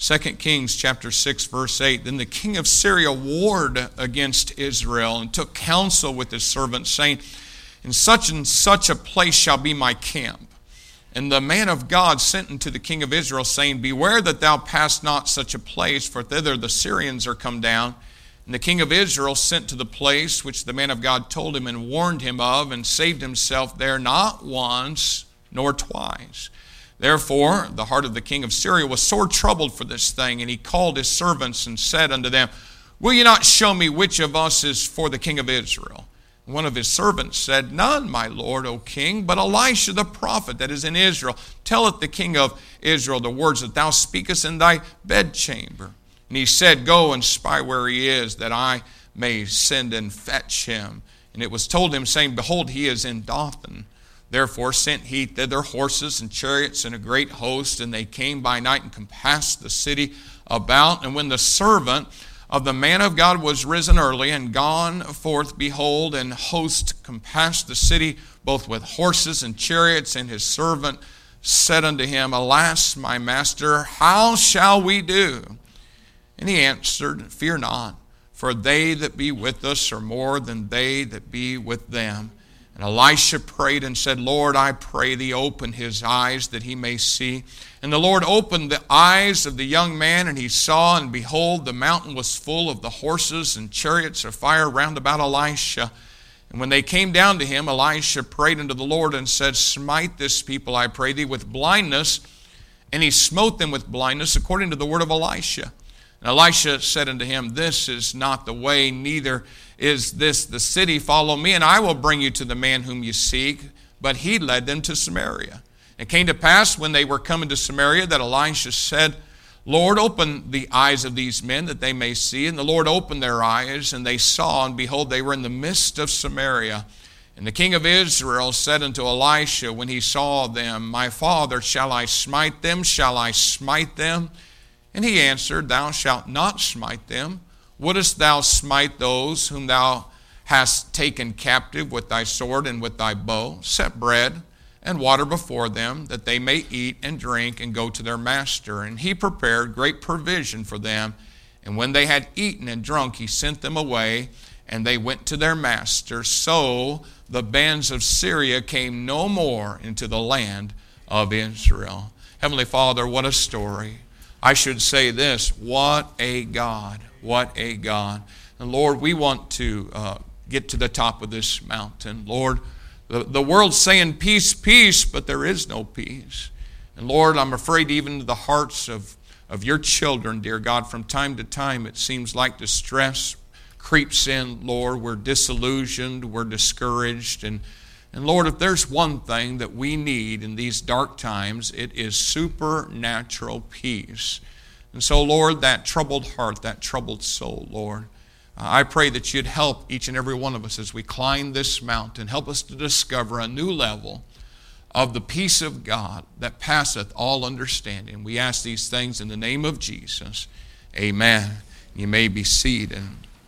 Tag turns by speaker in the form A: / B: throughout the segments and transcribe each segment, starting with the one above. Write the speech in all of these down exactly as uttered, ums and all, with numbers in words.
A: Second Kings chapter six, verse eight, then the king of Syria warred against Israel and took counsel with his servants, saying, in such and such a place shall be my camp. And the man of God sent unto the king of Israel, saying, beware that thou pass not such a place, for thither the Syrians are come down. And the king of Israel sent to the place which the man of God told him and warned him of, and saved himself there not once nor twice. Therefore the heart of the king of Syria was sore troubled for this thing, and he called his servants and said unto them, will you not show me which of us is for the king of Israel? And one of his servants said, none, my lord, O king, but Elisha the prophet that is in Israel telleth the king of Israel the words that thou speakest in thy bedchamber. And he said, go and spy where he is, that I may send and fetch him. And it was told him, saying, behold, he is in Dothan. Therefore sent he thither horses and chariots and a great host, and they came by night and compassed the city about. And when the servant of the man of God was risen early and gone forth, behold, an host compassed the city, both with horses and chariots. And his servant said unto him, alas, my master, how shall we do? And he answered, fear not, for they that be with us are more than they that be with them. And Elisha prayed and said, Lord, I pray thee, open his eyes that he may see. And the Lord opened the eyes of the young man, and he saw, and behold, the mountain was full of the horses and chariots of fire round about Elisha. And when they came down to him, Elisha prayed unto the Lord and said, smite this people, I pray thee, with blindness. And he smote them with blindness, according to the word of Elisha. And Elisha said unto him, this is not the way, neither is this the city. Follow me, and I will bring you to the man whom you seek. But he led them to Samaria. It came to pass, when they were coming to Samaria, that Elisha said, Lord, open the eyes of these men, that they may see. And the Lord opened their eyes, and they saw, and behold, they were in the midst of Samaria. And the king of Israel said unto Elisha, when he saw them, my father, shall I smite them? Shall I smite them? And he answered, thou shalt not smite them. Wouldest thou smite those whom thou hast taken captive with thy sword and with thy bow? Set bread and water before them, that they may eat and drink and go to their master. And he prepared great provision for them. And when they had eaten and drunk, he sent them away, and they went to their master. So the bands of Syria came no more into the land of Israel. Heavenly Father, what a story. I should say this, what a God, what a God. And Lord, we want to uh, get to the top of this mountain. Lord, the, the world's saying peace, peace, but there is no peace. And Lord, I'm afraid even to the hearts of, of your children, dear God, from time to time it seems like distress creeps in, Lord. We're disillusioned, we're discouraged, and And Lord, if there's one thing that we need in these dark times, it is supernatural peace. And so, Lord, that troubled heart, that troubled soul, Lord, uh, I pray that you'd help each and every one of us as we climb this mountain. Help us to discover a new level of the peace of God that passeth all understanding. We ask these things in the name of Jesus. Amen. You may be seated.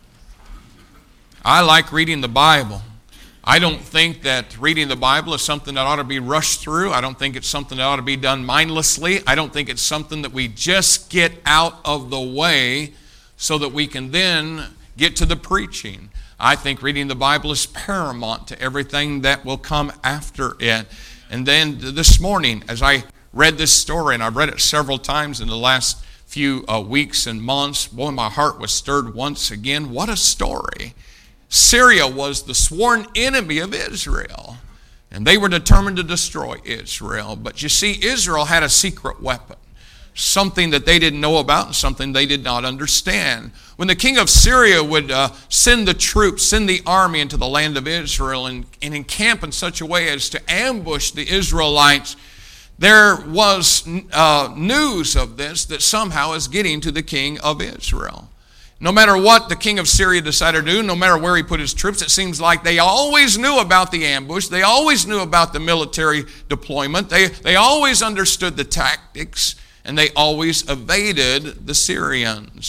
A: I like reading the Bible. I don't think that reading the Bible is something that ought to be rushed through. I don't think it's something that ought to be done mindlessly. I don't think it's something that we just get out of the way so that we can then get to the preaching. I think reading the Bible is paramount to everything that will come after it. And then this morning, as I read this story, and I've read it several times in the last few uh, weeks and months, boy, my heart was stirred once again. What a story. Syria was the sworn enemy of Israel, and they were determined to destroy Israel. But you see, Israel had a secret weapon, something that they didn't know about and something they did not understand. When the king of Syria would uh, send the troops, send the army into the land of Israel and, and encamp in such a way as to ambush the Israelites, there was uh, news of this that somehow is getting to the king of Israel. No matter what the king of Syria decided to do, no matter where he put his troops, it seems like they always knew about the ambush. They always knew about the military deployment. They, they always understood the tactics, and they always evaded the Syrians.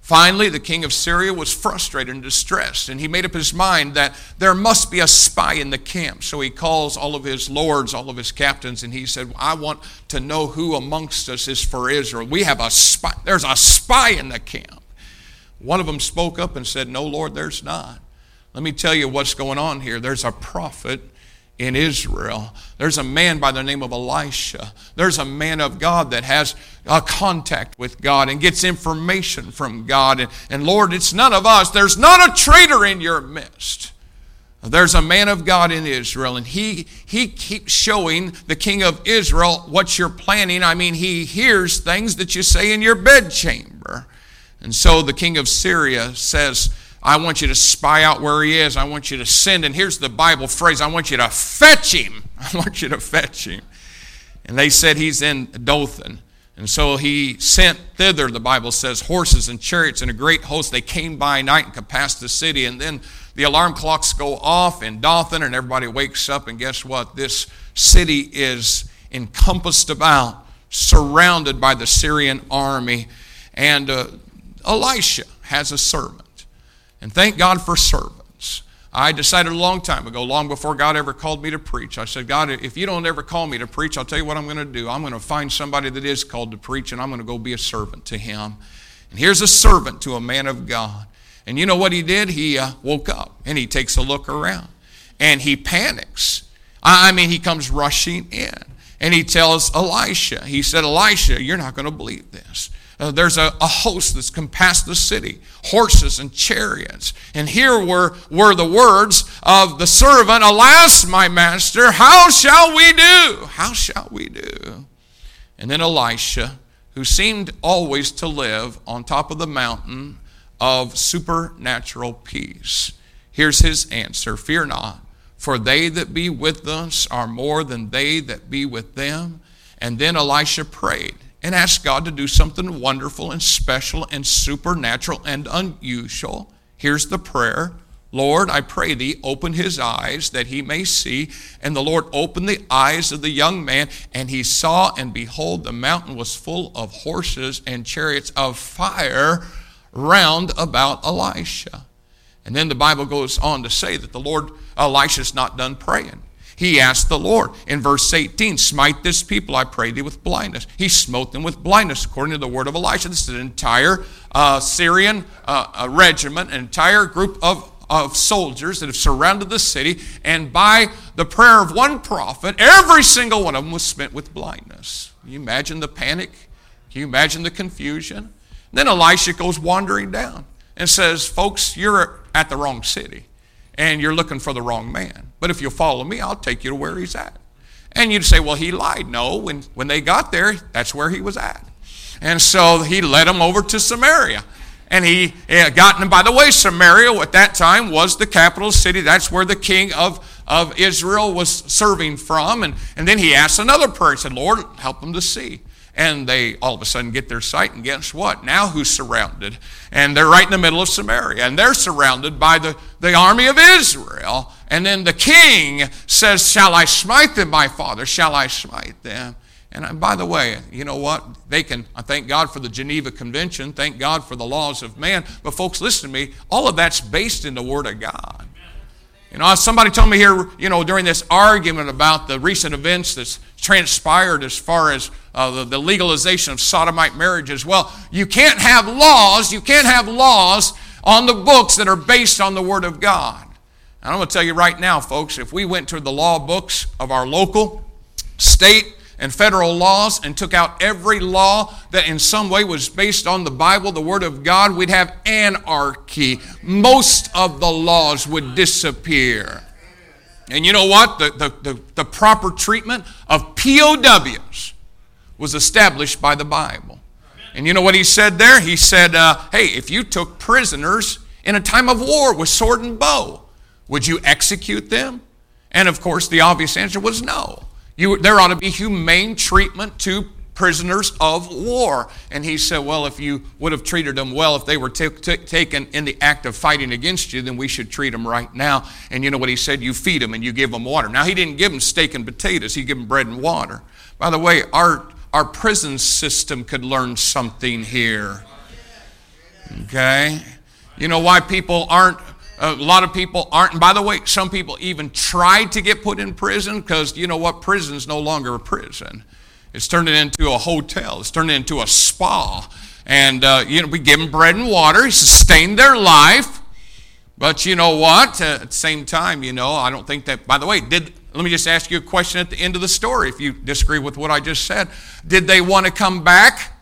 A: Finally, the king of Syria was frustrated and distressed, and he made up his mind that there must be a spy in the camp. So he calls all of his lords, all of his captains, and he said, I want to know who amongst us is for Israel. We have a spy. There's a spy in the camp. One of them spoke up and said, no, Lord, there's not. Let me tell you what's going on here. There's a prophet in Israel. There's a man by the name of Elisha. There's a man of God that has a contact with God and gets information from God. And, and Lord, it's none of us. There's not a traitor in your midst. There's a man of God in Israel, and he, he keeps showing the king of Israel what you're planning. I mean, he hears things that you say in your bedchamber. And so the king of Syria says, I want you to spy out where he is. I want you to send, and here's the Bible phrase, I want you to fetch him. I want you to fetch him. And they said he's in Dothan. And so he sent thither, the Bible says, horses and chariots and a great host. They came by night and compassed the city. And then the alarm clocks go off in Dothan, and everybody wakes up, and guess what? This city is encompassed about, surrounded by the Syrian army. And uh, Elisha has a servant. And thank God for servants. I decided a long time ago, long before God ever called me to preach, I said, God, if you don't ever call me to preach, I'll tell you what I'm going to do. I'm going to find somebody that is called to preach, and I'm going to go be a servant to him. And here's a servant to a man of God. And you know what he did? He uh, woke up, and he takes a look around, and he panics. I mean, he comes rushing in, and he tells Elisha, he said, Elisha, you're not going to believe this. Uh, there's a, a host that's compassed the city, horses and chariots. And here were, were the words of the servant, alas, my master, how shall we do? How shall we do? And then Elisha, who seemed always to live on top of the mountain of supernatural peace, here's his answer, fear not, for they that be with us are more than they that be with them. And then Elisha prayed and asked God to do something wonderful and special and supernatural and unusual. Here's the prayer. Lord, I pray thee, open his eyes that he may see. And the Lord opened the eyes of the young man, and he saw, and behold, the mountain was full of horses and chariots of fire round about Elisha. And then the Bible goes on to say that the Lord, Elisha's not done praying. He asked the Lord in verse eighteen, smite this people, I pray thee, with blindness. He smote them with blindness, according to the word of Elisha. This is an entire uh, Syrian uh, regiment, an entire group of, of soldiers that have surrounded the city. And by the prayer of one prophet, every single one of them was smitten with blindness. Can you imagine the panic? Can you imagine the confusion? Then Elisha goes wandering down and says, folks, you're at the wrong city, and you're looking for the wrong man. But if you'll follow me, I'll take you to where he's at. And you'd say, well, he lied. No, when, when they got there, that's where he was at. And so he led them over to Samaria. And he uh, got them, by the way, Samaria at that time was the capital city. That's where the king of, of Israel was serving from. And, and then he asked another prayer. He said, Lord, help them to see. And they all of a sudden get their sight, and guess what? Now who's surrounded? And they're right in the middle of Samaria, and they're surrounded by the, the army of Israel. And then the king says, shall I smite them, my father? Shall I smite them? And by the way, you know what? They can, I thank God for the Geneva Convention, thank God for the laws of man. But folks, listen to me, all of that's based in the Word of God. You know, somebody told me here, you know, during this argument about the recent events that's transpired as far as uh, the, the legalization of sodomite marriages. Well, you can't have laws, you can't have laws on the books that are based on the Word of God. And I'm going to tell you right now, folks, if we went to the law books of our local, state, and federal laws and took out every law that in some way was based on the Bible, the Word of God, we'd have anarchy. Most of the laws would disappear. And you know what? The, the, the, the proper treatment of P O Ws was established by the Bible. And you know what he said there? He said, uh, hey, if you took prisoners in a time of war with sword and bow, would you execute them? And of course, the obvious answer was no. You, there ought to be humane treatment to prisoners of war. And he said, well, if you would have treated them well, if they were t- t- taken in the act of fighting against you, then we should treat them right now. And you know what he said? You feed them and you give them water. Now, he didn't give them steak and potatoes. He gave them bread and water. By the way, our, our prison system could learn something here. Okay? You know why people aren't, a lot of people aren't, and by the way, some people even try to get put in prison because you know what? Prison's no longer a prison. It's turned it into a hotel. It's turned it into a spa. And, uh, you know, we give them bread and water, sustain their life. But you know what? Uh, at the same time, you know, I don't think that, by the way, did, let me just ask you a question at the end of the story if you disagree with what I just said. Did they want to come back?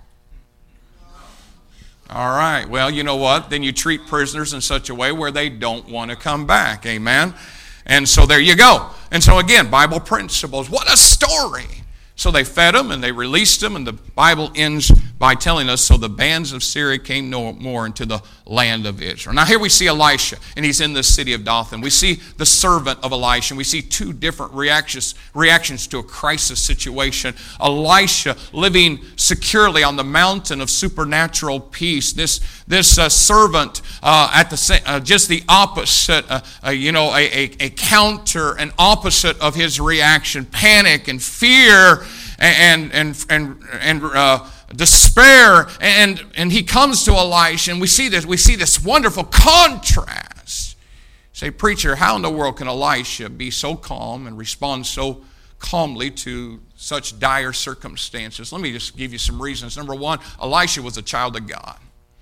A: All right. Well, you know what? Then you treat prisoners in such a way where they don't want to come back. Amen? And so there you go. And so again, Bible principles. What a story. So they fed them and they released them, and the Bible ends by telling us, so the bands of Syria came no more into the land of Israel. Now here we see Elisha, and he's in the city of Dothan. We see the servant of Elisha, and we see two different reactions, reactions to a crisis situation. Elisha living securely on the mountain of supernatural peace. This, this uh, servant uh, at the uh, just the opposite, uh, uh, you know, a, a, a counter, an opposite of his reaction, panic and fear and and and and uh, despair, and and he comes to Elisha, and we see this we see this wonderful contrast. Say, preacher, how in the world can Elisha be so calm and respond so calmly to such dire circumstances? Let me just give you some reasons. Number one, Elisha was a child of God.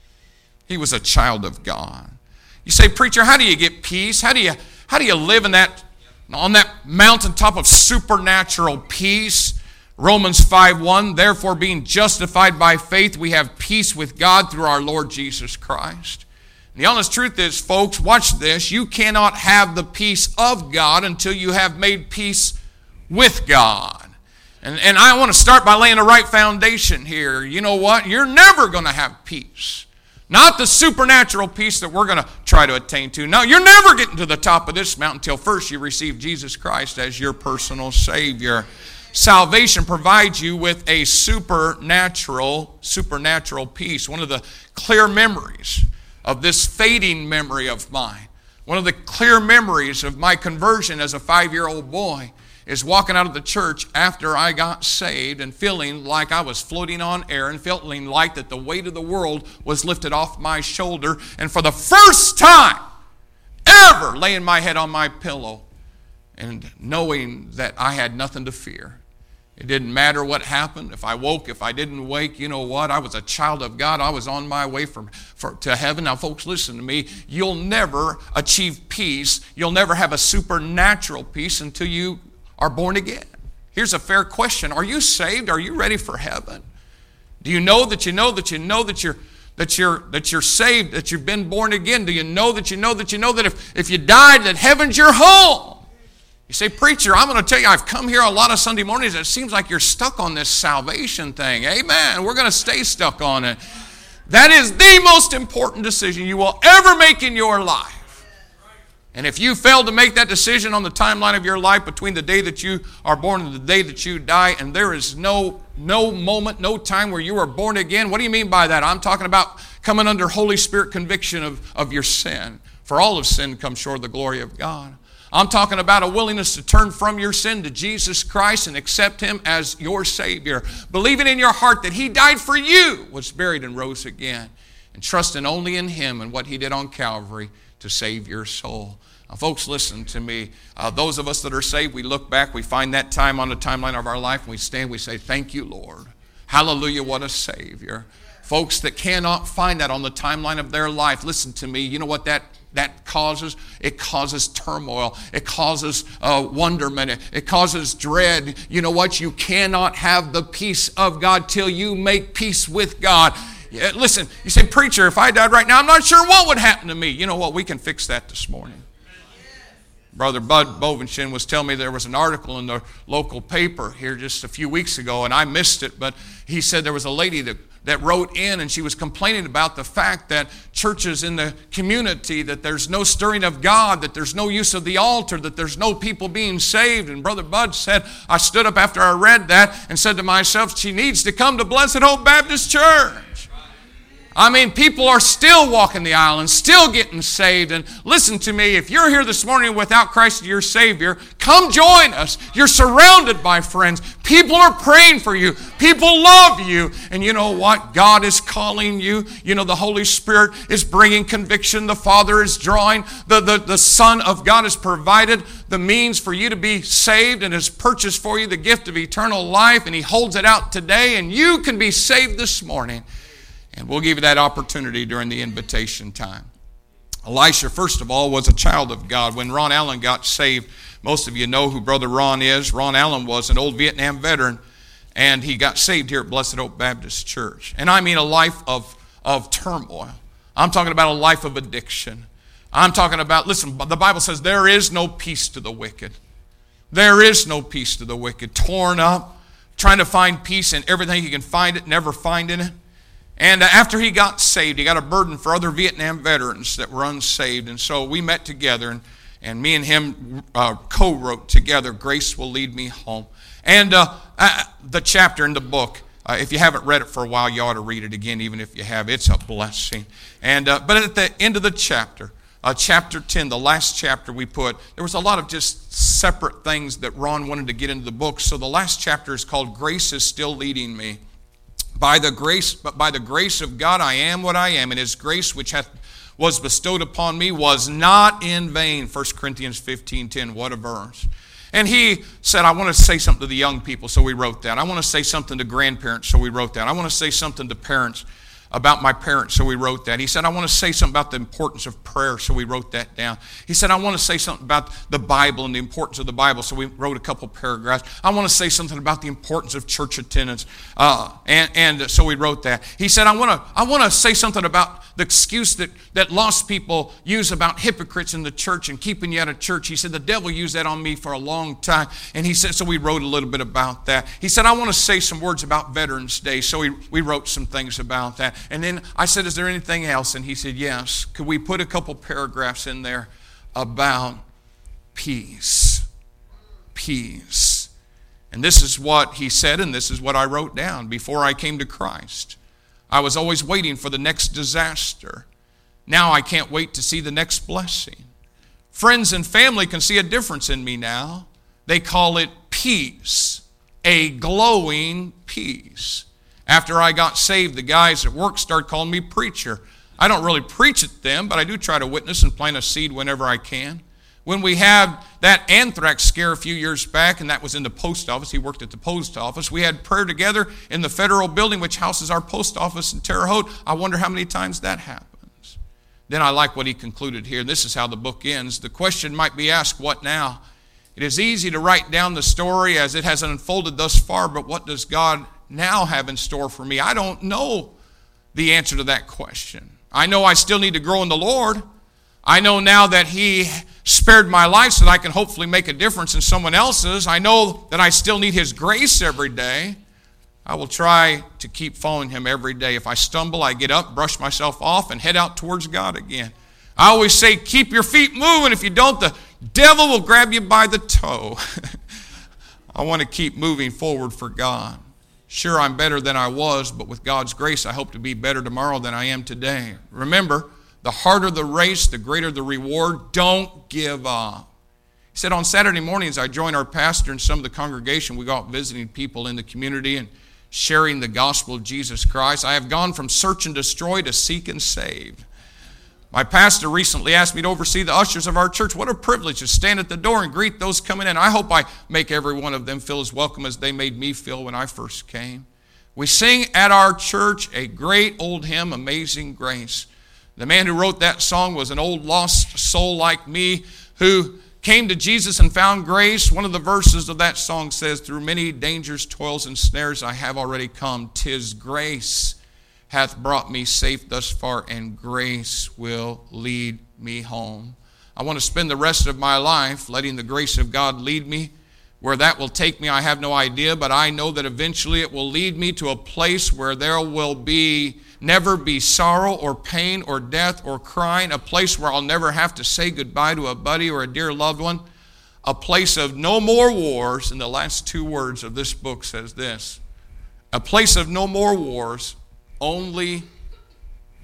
A: He was a child of God. You say, preacher, how do you get peace? How do you how do you live in that on that mountaintop of supernatural peace? Romans five one, therefore being justified by faith, we have peace with God through our Lord Jesus Christ. And the honest truth is, folks, watch this, you cannot have the peace of God until you have made peace with God. And, and I want to start by laying the right foundation here. You know what? You're never going to have peace. Not the supernatural peace that we're going to try to attain to. No, you're never getting to the top of this mountain until first you receive Jesus Christ as your personal Savior. Salvation provides you with a supernatural, supernatural peace. One of the clear memories of this fading memory of mine, one of the clear memories of my conversion as a five-year-old boy is walking out of the church after I got saved and feeling like I was floating on air and feeling like that the weight of the world was lifted off my shoulder. And for the first time ever laying my head on my pillow and knowing that I had nothing to fear. It didn't matter what happened. If I woke, if I didn't wake, you know what? I was a child of God. I was on my way from, for, to heaven. Now, folks, listen to me. You'll never achieve peace. You'll never have a supernatural peace until you are born again. Here's a fair question. Are you saved? Are you ready for heaven? Do you know that you know that you know that you're that you're that you're saved, that you've been born again? Do you know that you know that you know that if, if you died, that heaven's your home? You say, preacher, I'm going to tell you, I've come here a lot of Sunday mornings. It seems like you're stuck on this salvation thing. Amen. We're going to stay stuck on it. That is the most important decision you will ever make in your life. And if you fail to make that decision on the timeline of your life between the day that you are born and the day that you die, and there is no, no moment, no time where you are born again, what do you mean by that? I'm talking about coming under Holy Spirit conviction of, of your sin. For all of sin comes short of the glory of God. I'm talking about a willingness to turn from your sin to Jesus Christ and accept Him as your Savior. Believing in your heart that He died for you, was buried and rose again. And trusting only in Him and what He did on Calvary to save your soul. Now, folks, listen to me. Uh, those of us that are saved, we look back, we find that time on the timeline of our life, and we stand, we say, thank you, Lord. Hallelujah, what a Savior. Folks that cannot find that on the timeline of their life, listen to me, you know what that That causes? It causes turmoil. It causes uh, wonderment. It, it causes dread. You know what? You cannot have the peace of God till you make peace with God. Yeah, listen, you say, preacher, if I died right now, I'm not sure what would happen to me. You know what? We can fix that this morning. Brother Bud Bovenschen was telling me there was an article in the local paper here just a few weeks ago, and I missed it, but he said there was a lady that that wrote in, and she was complaining about the fact that churches in the community, that there's no stirring of God, that there's no use of the altar, that there's no people being saved. And Brother Bud said, I stood up after I read that and said to myself, she needs to come to Blessed Hope Baptist Church. I mean, people are still walking the aisle and still getting saved. And listen to me, if you're here this morning without Christ as your Savior, come join us. You're surrounded by friends. People are praying for you. People love you. And you know what? God is calling you. You know, the Holy Spirit is bringing conviction. The Father is drawing. The, the, the Son of God has provided the means for you to be saved and has purchased for you the gift of eternal life. And He holds it out today. And you can be saved this morning. And we'll give you that opportunity during the invitation time. Elisha, first of all, was a child of God. When Ron Allen got saved, most of you know who Brother Ron is. Ron Allen was an old Vietnam veteran, and he got saved here at Blessed Oak Baptist Church. And I mean a life of, of turmoil. I'm talking about a life of addiction. I'm talking about, listen, the Bible says there is no peace to the wicked. There is no peace to the wicked. Torn up, trying to find peace in everything he can find it, never finding it. And after he got saved, he got a burden for other Vietnam veterans that were unsaved. And so we met together, and, and me and him uh, co-wrote together, Grace Will Lead Me Home. And uh, uh, the chapter in the book, uh, if you haven't read it for a while, you ought to read it again, even if you have. It's a blessing. And uh, But at the end of the chapter, uh, chapter ten, the last chapter we put, there was a lot of just separate things that Ron wanted to get into the book. So the last chapter is called Grace is Still Leading Me. By the grace, but by the grace of God I am what I am, and His grace which hath was bestowed upon me was not in vain. First Corinthians fifteen ten, what a verse. And he said, I want to say something to the young people, so we wrote that. I want to say something to grandparents, so we wrote that. I want to say something to parents about my parents, so we wrote that. He said, I want to say something about the importance of prayer, so we wrote that down. He said, I want to say something about the Bible and the importance of the Bible, so we wrote a couple paragraphs. I want to say something about the importance of church attendance, uh, and, and so we wrote that. He said, I want to I want to say something about the excuse that, that lost people use about hypocrites in the church and keeping you out of church. He said, the devil used that on me for a long time, and he said, so we wrote a little bit about that. He said, I want to say some words about Veterans Day, so we, we wrote some things about that. And then I said, is there anything else? And he said, yes. Could we put a couple paragraphs in there about peace? Peace. And this is what he said, and this is what I wrote down. Before I came to Christ, I was always waiting for the next disaster. Now I can't wait to see the next blessing. Friends and family can see a difference in me now. They call it peace, a glowing peace. After I got saved, the guys at work started calling me preacher. I don't really preach at them, but I do try to witness and plant a seed whenever I can. When we had that anthrax scare a few years back, and that was in the post office, he worked at the post office, we had prayer together in the federal building, which houses our post office in Terre Haute. I wonder how many times that happens. Then I like what he concluded here. This is how the book ends. The question might be asked, what now? It is easy to write down the story as it has unfolded thus far, but what does God now have in store for me? I don't know the answer to that question. I know I still need to grow in the Lord. I know now that He spared my life so that I can hopefully make a difference in someone else's. I know that I still need His grace every day. I will try to keep following Him every day. If I stumble, I get up, brush myself off, and head out towards God again. I always say, keep your feet moving. If you don't, the devil will grab you by the toe. I want to keep moving forward for God. Sure, I'm better than I was, but with God's grace, I hope to be better tomorrow than I am today. Remember, the harder the race, the greater the reward. Don't give up. He said, on Saturday mornings, I join our pastor and some of the congregation. We go out visiting people in the community and sharing the gospel of Jesus Christ. I have gone from search and destroy to seek and save. My pastor recently asked me to oversee the ushers of our church. What a privilege to stand at the door and greet those coming in. I hope I make every one of them feel as welcome as they made me feel when I first came. We sing at our church a great old hymn, Amazing Grace. The man who wrote that song was an old lost soul like me who came to Jesus and found grace. One of the verses of that song says, through many dangers, toils, and snares I have already come. 'Tis grace hath brought me safe thus far, and grace will lead me home. I want to spend the rest of my life letting the grace of God lead me. Where that will take me, I have no idea, but I know that eventually it will lead me to a place where there will be never be sorrow or pain or death or crying, a place where I'll never have to say goodbye to a buddy or a dear loved one, a place of no more wars. And the last two words of this book says this, a place of no more wars, only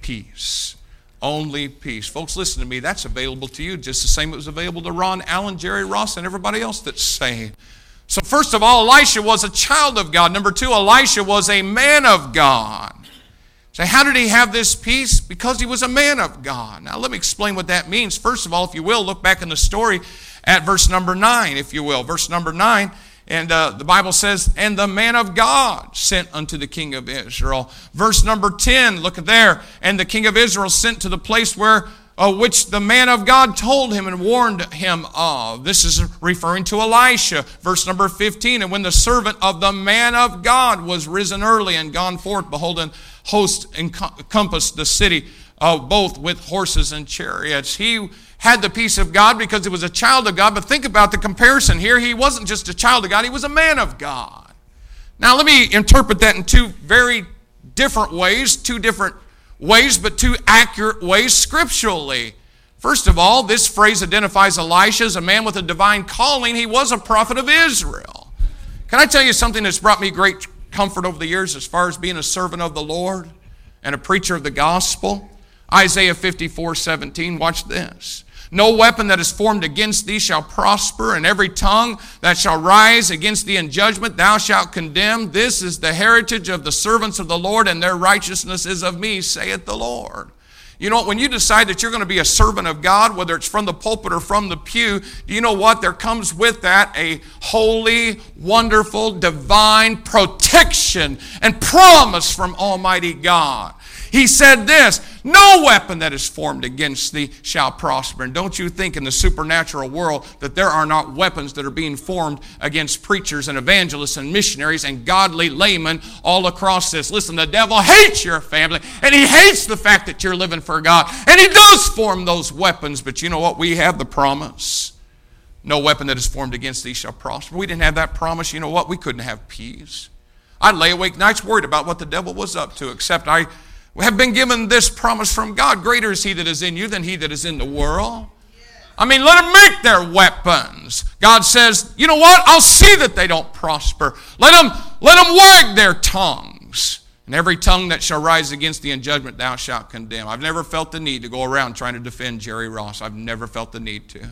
A: peace. Only peace. Folks, listen to me. That's available to you just the same it was available to Ron, Allen, Jerry Ross, and everybody else that's saved. So first of all, Elisha was a child of God. Number two, Elisha was a man of God. So how did he have this peace? Because he was a man of God. Now let me explain what that means. First of all, if you will, look back in the story at verse number nine, if you will. Verse number nine, and uh, the Bible says, and the man of God sent unto the king of Israel. Verse number ten, look at there. And the king of Israel sent to the place where Uh, which the man of God told him and warned him of. This is referring to Elisha. Verse number fifteen, and when the servant of the man of God was risen early and gone forth, behold, an host encompassed the city, uh, both with horses and chariots. He had the peace of God because he was a child of God. But think about the comparison here. He wasn't just a child of God, he was a man of God. Now let me interpret that in two very different ways, two different ways, but two accurate ways scripturally. First of all, this phrase identifies Elisha as a man with a divine calling. He was a prophet of Israel. Can I tell you something that's brought me great comfort over the years as far as being a servant of the Lord and a preacher of the gospel? Isaiah fifty-four seventeen, watch this. No weapon that is formed against thee shall prosper, and every tongue that shall rise against thee in judgment thou shalt condemn. This is the heritage of the servants of the Lord, and their righteousness is of me, saith the Lord. You know what? When you decide that you're going to be a servant of God, whether it's from the pulpit or from the pew, do you know what? There comes with that a holy, wonderful, divine protection and promise from Almighty God. He said this, no weapon that is formed against thee shall prosper. And don't you think in the supernatural world that there are not weapons that are being formed against preachers and evangelists and missionaries and godly laymen all across this. Listen, the devil hates your family, and he hates the fact that you're living for God. And he does form those weapons, but you know what? We have the promise. No weapon that is formed against thee shall prosper. We didn't have that promise. You know what? We couldn't have peace. I'd lay awake nights worried about what the devil was up to, except I We have been given this promise from God. Greater is he that is in you than he that is in the world. I mean, let them make their weapons. God says, you know what? I'll see that they don't prosper. Let them, let them wag their tongues. And every tongue that shall rise against thee in judgment thou shalt condemn. I've never felt the need to go around trying to defend Jerry Ross. I've never felt the need to.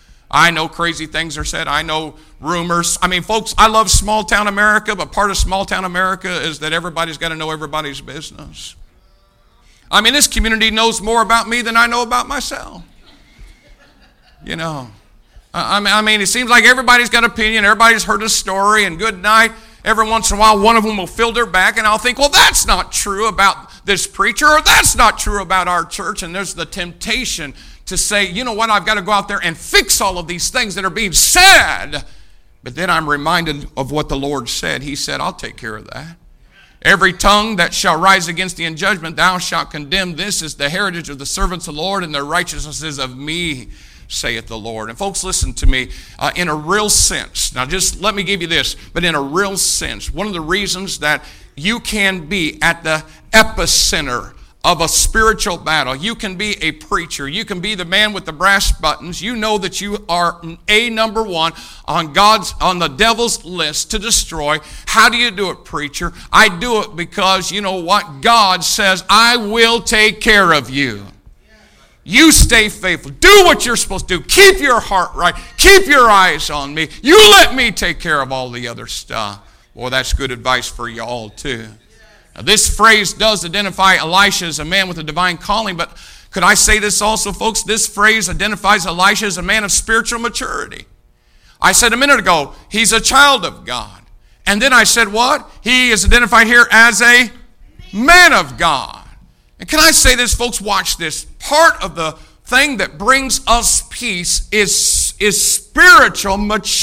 A: I know crazy things are said. I know rumors. I mean, folks, I love small town America, but part of small town America is that everybody's got to know everybody's business. I mean, this community knows more about me than I know about myself. You know, I mean, I mean, it seems like everybody's got an opinion. Everybody's heard a story, and good night. Every once in a while, one of them will fill their back, and I'll think, well, that's not true about this preacher, or that's not true about our church. And there's the temptation to say, you know what, I've got to go out there and fix all of these things that are being said. But then I'm reminded of what the Lord said. He said, I'll take care of that. Every tongue that shall rise against thee in judgment, thou shalt condemn. This is the heritage of the servants of the Lord, and their righteousness is of me, saith the Lord. And folks, listen to me. Uh, in a real sense, now just let me give you this, but in a real sense, one of the reasons that you can be at the epicenter of a spiritual battle, you can be a preacher, you can be the man with the brass buttons, you know that you are a number one on God's, on the devil's list to destroy. How do you do it, preacher? I do it because, you know what, God says, I will take care of you. You stay faithful. Do what you're supposed to do. Keep your heart right. Keep your eyes on me. You let me take care of all the other stuff. Boy, that's good advice for you all too. Now, this phrase does identify Elisha as a man with a divine calling, but could I say this also, folks? This phrase identifies Elisha as a man of spiritual maturity. I said a minute ago, he's a child of God. And then I said what? He is identified here as a man of God. And can I say this, folks? Watch this. Part of the thing that brings us peace is, is spiritual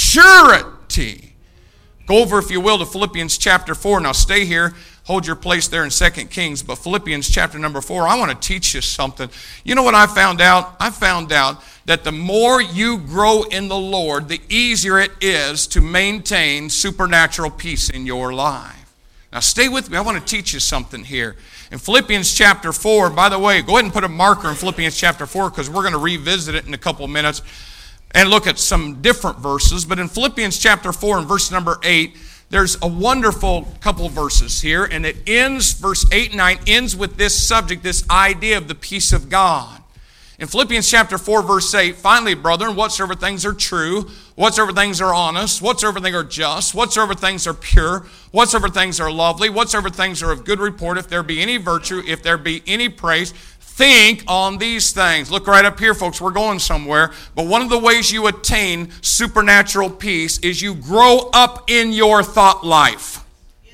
A: maturity. Go over, if you will, to Philippians chapter four. Now stay here. Hold your place there in Second Kings. But Philippians chapter number four, I want to teach you something. You know what I found out? I found out that the more you grow in the Lord, the easier it is to maintain supernatural peace in your life. Now stay with me. I want to teach you something here. In Philippians chapter four, by the way, go ahead and put a marker in Philippians chapter four because we're going to revisit it in a couple of minutes and look at some different verses. But in Philippians chapter four and verse number eight, there's a wonderful couple of verses here, and it ends, verse eight and nine, ends with this subject, this idea of the peace of God. In Philippians chapter four, verse eight, finally, brethren, whatsoever things are true, whatsoever things are honest, whatsoever things are just, whatsoever things are pure, whatsoever things are lovely, whatsoever things are of good report, if there be any virtue, if there be any praise, think on these things. Look right up here, folks. We're going somewhere. But one of the ways you attain supernatural peace is you grow up in your thought life.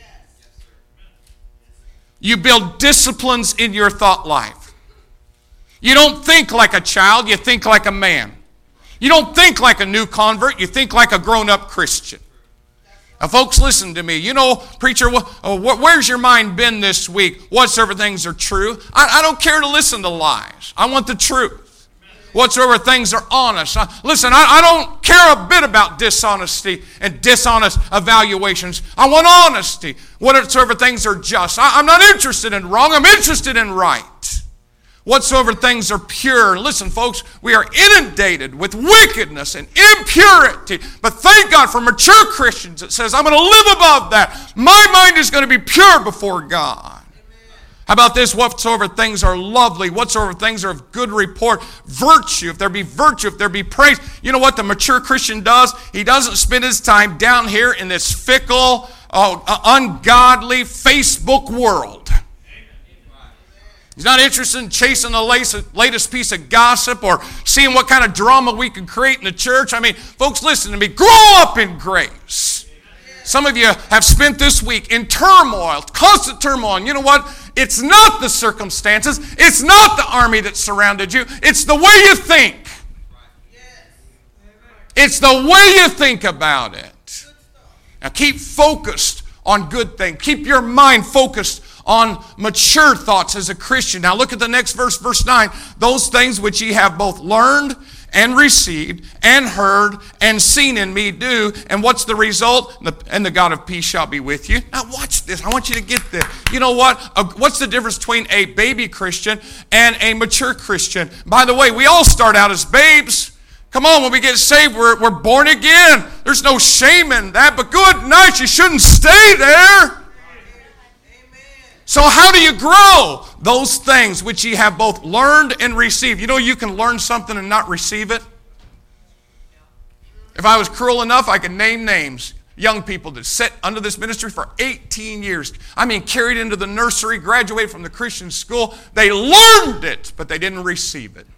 A: You build disciplines in your thought life. You don't think like a child, you think like a man. You don't think like a new convert, you think like a grown-up Christian. Now, folks, listen to me. You know, preacher, where's your mind been this week? Whatsoever things are true. I, I don't care to listen to lies. I want the truth. Whatsoever things are honest. I, listen, I, I don't care a bit about dishonesty and dishonest evaluations. I want honesty. Whatsoever things are just. I, I'm not interested in wrong. I'm interested in right. Whatsoever things are pure. Listen, folks, we are inundated with wickedness and impurity. But thank God for mature Christians that says, I'm going to live above that. My mind is going to be pure before God. How about this? Whatsoever things are lovely, whatsoever things are of good report, virtue, if there be virtue, if there be praise. You know what the mature Christian does? He doesn't spend his time down here in this fickle, uh, ungodly Facebook world. He's not interested in chasing the latest piece of gossip or seeing what kind of drama we can create in the church. I mean, folks, listen to me. Grow up in grace. Some of you have spent this week in turmoil, constant turmoil. And you know what? It's not the circumstances. It's not the army that surrounded you. It's the way you think. It's the way you think about it. Now keep focused on good things. Keep your mind focused on mature thoughts as a Christian. Now look at the next verse, verse nine. Those things which ye have both learned and received and heard and seen in me do. And what's the result? And the God of peace shall be with you. Now watch this. I want you to get this. You know what? What's the difference between a baby Christian and a mature Christian? By the way, we all start out as babes. Come on, when we get saved, we're, we're born again. There's no shame in that. But good night, you shouldn't stay there. So how do you grow? Those things which ye have both learned and received. You know you can learn something and not receive it? If I was cruel enough, I could name names. Young people that sat under this ministry for eighteen years. I mean, carried into the nursery, graduated from the Christian school. They learned it, but they didn't receive it.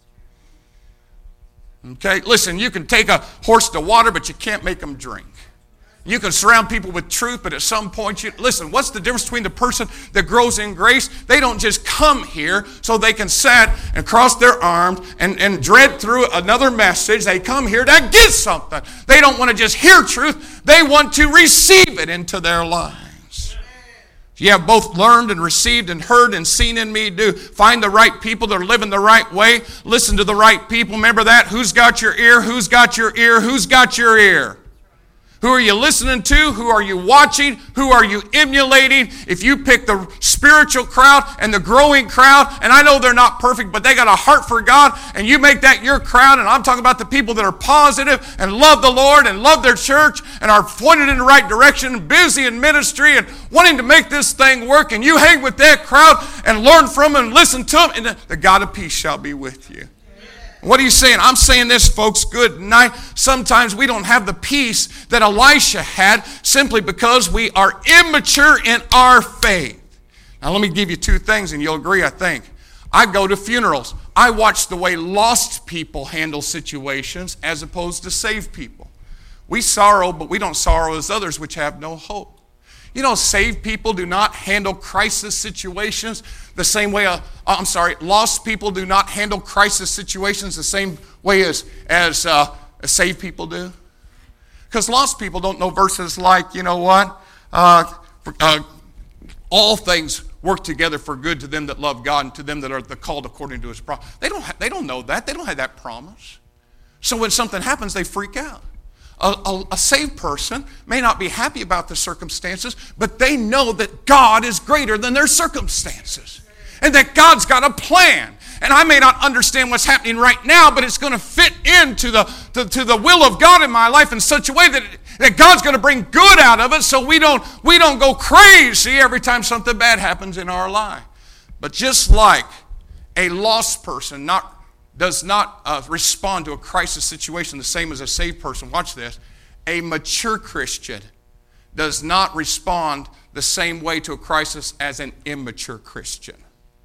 A: Okay, listen, you can take a horse to water, but you can't make them drink. You can surround people with truth, but at some point, you listen, what's the difference between the person that grows in grace? They don't just come here so they can sit and cross their arms and, and dread through another message. They come here to get something. They don't want to just hear truth. They want to receive it into their lives. You have both learned and received and heard and seen in me do. Find the right people that are living the right way. Listen to the right people. Remember that? Who's got your ear? Who's got your ear? Who's got your ear? Who are you listening to? Who are you watching? Who are you emulating? If you pick the spiritual crowd and the growing crowd, and I know they're not perfect, but they got a heart for God, and you make that your crowd, and I'm talking about the people that are positive and love the Lord and love their church and are pointed in the right direction and busy in ministry and wanting to make this thing work, and you hang with that crowd and learn from them and listen to them, and the God of peace shall be with you. What are you saying? I'm saying this, folks, good night. Sometimes we don't have the peace that Elisha had simply because we are immature in our faith. Now, let me give you two things, and you'll agree, I think. I go to funerals. I watch the way lost people handle situations as opposed to saved people. We sorrow, but we don't sorrow as others which have no hope. You know, saved people do not handle crisis situations the same way, uh, I'm sorry, lost people do not handle crisis situations the same way as, as, uh, as saved people do. Because lost people don't know verses like, you know what, uh, uh, all things work together for good to them that love God and to them that are the called according to his promise. They don't, ha- they don't know that. They don't have that promise. So when something happens, they freak out. A, a, a saved person may not be happy about the circumstances, but they know that God is greater than their circumstances and that God's got a plan. And I may not understand what's happening right now, but it's going to fit into the, to, to the will of God in my life in such a way that it, That God's going to bring good out of it so we don't, we don't go crazy every time something bad happens in our life. But just like a lost person not, does not uh, respond to a crisis situation the same as a saved person, watch this, a mature Christian does not respond the same way to a crisis as an immature Christian.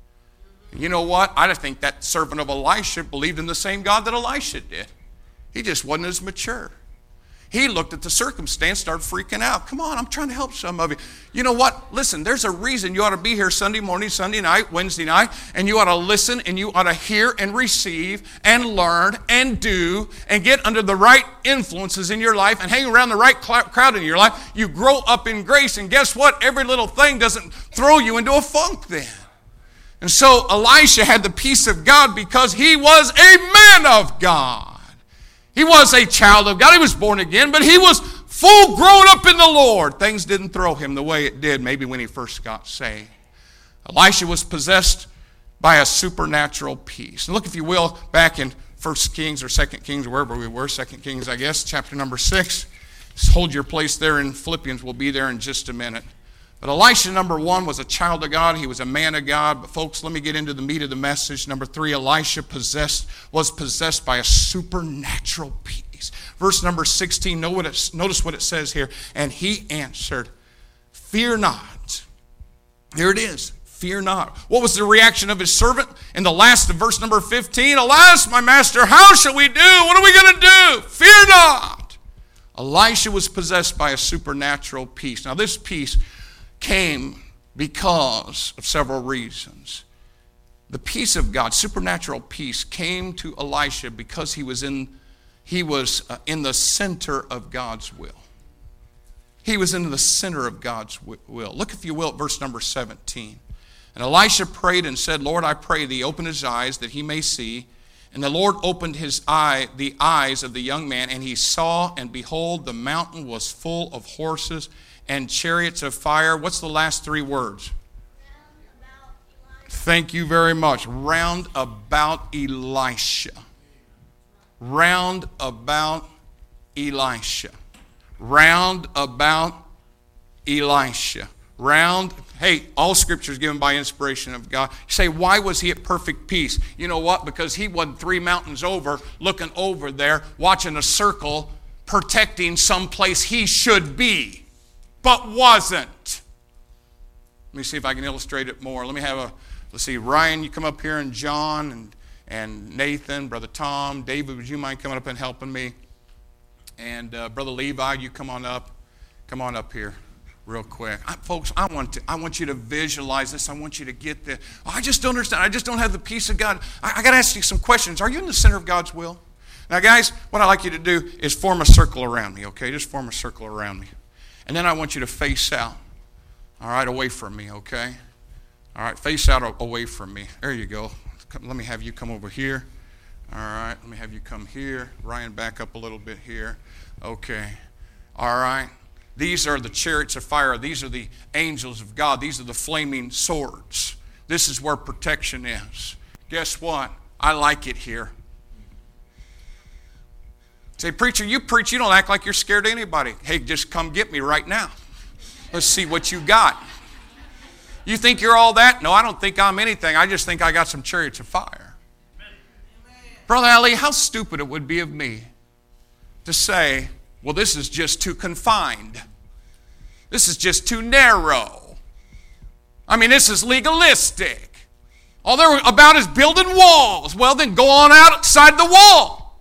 A: You know what? I think that servant of Elisha believed in the same God that Elisha did. He just wasn't as mature. He looked at the circumstance, started freaking out. Come on, I'm trying to help some of you. You know what? Listen, there's a reason you ought to be here Sunday morning, Sunday night, Wednesday night, and you ought to listen and you ought to hear and receive and learn and do and get under the right influences in your life and hang around the right crowd in your life. You grow up in grace, and guess what? Every little thing doesn't throw you into a funk then. And so Elisha had the peace of God because he was a man of God. He was a child of God. He was born again, but he was full grown up in the Lord. Things didn't throw him the way it did maybe when he first got saved. Elisha was possessed by a supernatural peace. And look, if you will, back in First Kings or Second Kings, or wherever we were, Second Kings, I guess, chapter number six. Just hold your place there in Philippians. We'll be there in just a minute. But Elisha, number one, was a child of God. He was a man of God. But folks, let me get into the meat of the message. Number three, Elisha possessed was possessed by a supernatural peace. Verse number sixteen, notice what it says here. And he answered, fear not. Here it is. Fear not. What was the reaction of his servant? In the last of verse number fifteen, alas, my master, how shall we do? What are we going to do? Fear not. Elisha was possessed by a supernatural peace. Now this peace came because of several reasons. The peace of God, supernatural peace, came to Elisha because he was in he was uh, in the center of God's will. He was in the center of God's will. Look, if you will, at verse number seventeen. And Elisha prayed and said, Lord, I pray thee, open his eyes that he may see. And the Lord opened his eye, the eyes of the young man, and he saw, and behold, the mountain was full of horses and chariots of fire. What's the last three words? Thank you very much. Round about Elisha. Round about Elisha. Round about Elisha. Round, hey, all scripture is given by inspiration of God. You say, why was he at perfect peace? You know what? Because he wasn't three mountains over, looking over there, watching a circle, protecting some place he should be, but wasn't. Let me see if I can illustrate it more. Let me have a, let's see, Ryan, you come up here, and John, and, and Nathan, Brother Tom, David, would you mind coming up and helping me? And uh, Brother Levi, you come on up. Come on up here real quick. I, folks, I want, to, I want you to visualize this. I want you to get this. Oh, I just don't understand. I just don't have the peace of God. I, I got to ask you some questions. Are you in the center of God's will? Now, guys, what I'd like you to do is form a circle around me, okay? Just form a circle around me. And then I want you to face out, all right, away from me, okay? All right, face out away from me. There you go. Come, let me have you come over here. All right, let me have you come here. Ryan, back up a little bit here. Okay. All right. These are the chariots of fire. These are the angels of God. These are the flaming swords. This is where protection is. Guess what? I like it here. Say, preacher, you preach, you don't act like you're scared of anybody. Hey, just come get me right now. Let's see what you got. You think you're all that? No, I don't think I'm anything. I just think I got some chariots of fire. Amen. Brother Ali, how stupid it would be of me to say, well, this is just too confined. This is just too narrow. I mean, this is legalistic. All they're about is building walls. Well, then go on outside the wall.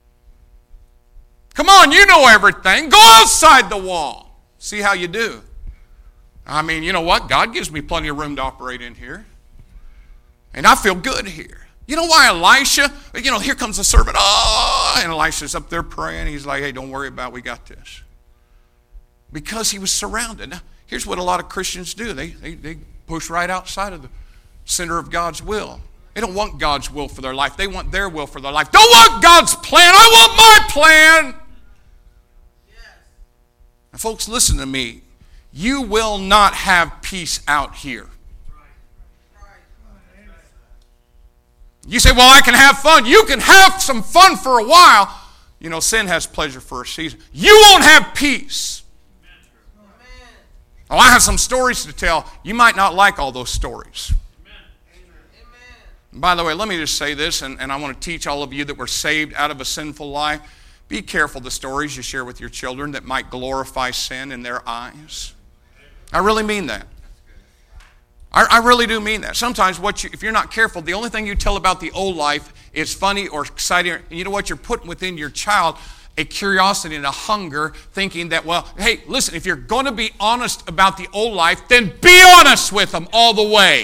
A: Come on, you know everything. Go outside the wall. See how you do. I mean, you know what? God gives me plenty of room to operate in here. And I feel good here. You know why Elisha, you know, here comes the servant. Oh, and Elisha's up there praying. He's like, hey, don't worry about it. We got this. Because he was surrounded. Now, here's what a lot of Christians do. They, they, they push right outside of the center of God's will. They don't want God's will for their life. They want their will for their life. Don't want God's plan. I want my plan. Yes. Now, folks, listen to me. You will not have peace out here. You say, well, I can have fun. You can have some fun for a while, You know, sin has pleasure for a season. You won't have peace. Oh, I have some stories to tell. You might not like all those stories. By the way, let me just say this, and, and I want to teach all of you that were saved out of a sinful life. Be careful the stories you share with your children that might glorify sin in their eyes. I really mean that. I, I really do mean that. Sometimes what you, if you're not careful, the only thing you tell about the old life is funny or exciting. You know what? You're putting within your child a curiosity and a hunger, thinking that, well, hey, listen, if you're going to be honest about the old life, then be honest with them all the way.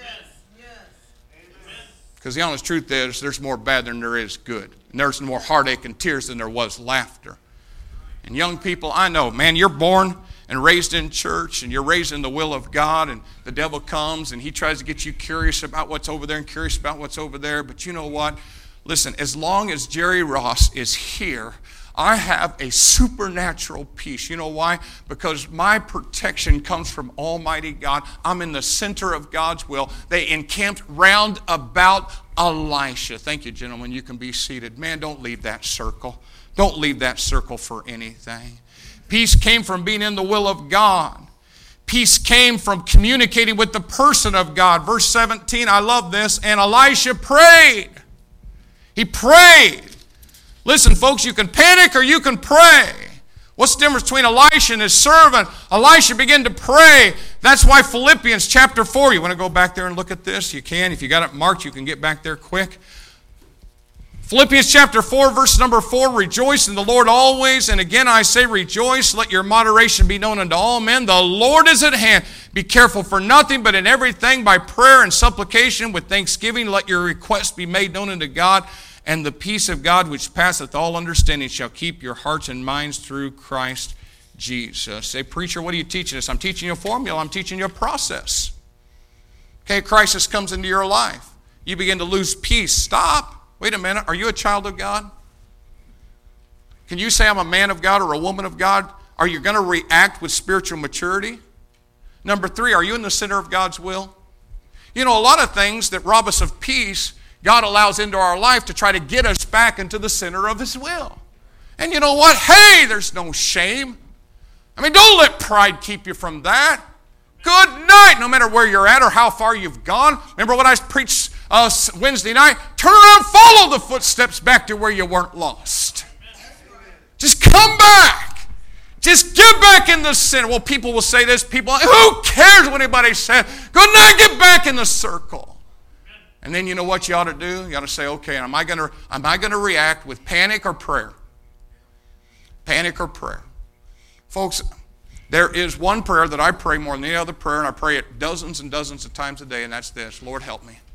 A: Because the honest truth is, there's more bad than there is good. And there's more heartache and tears than there was laughter. And young people, I know, man, you're born and raised in church, and you're raised in the will of God, and the devil comes and he tries to get you curious about what's over there and curious about what's over there. But you know what? Listen, as long as Jerry Ross is here, I have a supernatural peace. You know why? Because my protection comes from Almighty God. I'm in the center of God's will. They encamped round about Elisha. Thank you, gentlemen. You can be seated. Man, don't leave that circle. Don't leave that circle for anything. Peace came from being in the will of God. Peace came from communicating with the person of God. Verse seventeen, I love this. And Elisha prayed. He prayed. Listen, folks, you can panic or you can pray. What's the difference between Elisha and his servant? Elisha began to pray. That's why Philippians chapter four, you want to go back there and look at this? You can. If you got it marked, you can get back there quick. Philippians chapter four, verse number four, rejoice in the Lord always. And again I say rejoice. Let your moderation be known unto all men. The Lord is at hand. Be careful for nothing, but in everything by prayer and supplication with thanksgiving let your requests be made known unto God. And the peace of God which passeth all understanding shall keep your hearts and minds through Christ Jesus. Say, preacher, what are you teaching us? I'm teaching you a formula. I'm teaching you a process. Okay, crisis comes into your life. You begin to lose peace. Stop. Wait a minute. Are you a child of God? Can you say I'm a man of God or a woman of God? Are you going to react with spiritual maturity? Number three, are you in the center of God's will? You know, a lot of things that rob us of peace, God allows into our life to try to get us back into the center of His will. And you know what? Hey, there's no shame. I mean, don't let pride keep you from that. Good night, no matter where you're at or how far you've gone. Remember what I preached uh, Wednesday night? Turn around, follow the footsteps back to where you weren't lost. Just come back. Just get back in the center. Well, people will say this. People, who cares what anybody says? Good night, get back in the circle. And then you know what you ought to do? You ought to say, okay, am I going to am I going to react with panic or prayer? Panic or prayer. Folks, there is one prayer that I pray more than any other prayer, and I pray it dozens and dozens of times a day, and that's this: Lord, help me.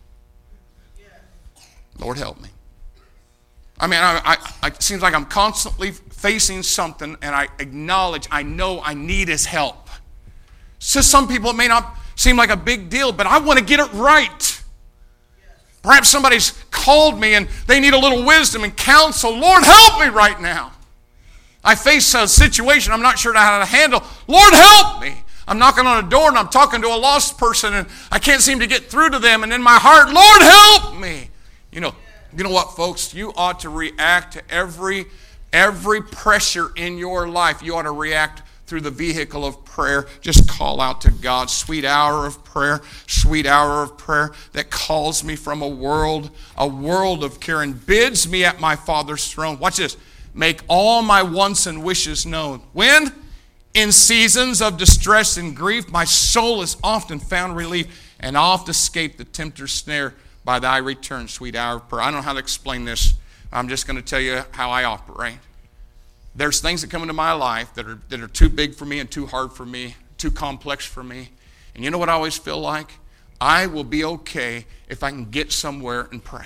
A: Lord, help me. I mean, I, I, I, it seems like I'm constantly facing something, and I acknowledge, I know I need His help. To some people, it may not seem like a big deal, but I want to get it right. Perhaps somebody's called me and they need a little wisdom and counsel. Lord, help me right now. I face a situation I'm not sure how to handle. Lord, help me. I'm knocking on a door and I'm talking to a lost person and I can't seem to get through to them. And in my heart, Lord, help me. You know, you know what, folks? You ought to react to every, every pressure in your life. You ought to react through the vehicle of prayer. Just call out to God. Sweet hour of prayer, sweet hour of prayer that calls me from a world, a world of care and bids me at my Father's throne. Watch this. Make all my wants and wishes known. When? In seasons of distress and grief, my soul has often found relief and oft escaped the tempter's snare by thy return, sweet hour of prayer. I don't know how to explain this. I'm just going to tell you how I operate. There's things that come into my life that are that are too big for me and too hard for me, too complex for me. And you know what I always feel like? I will be okay if I can get somewhere and pray.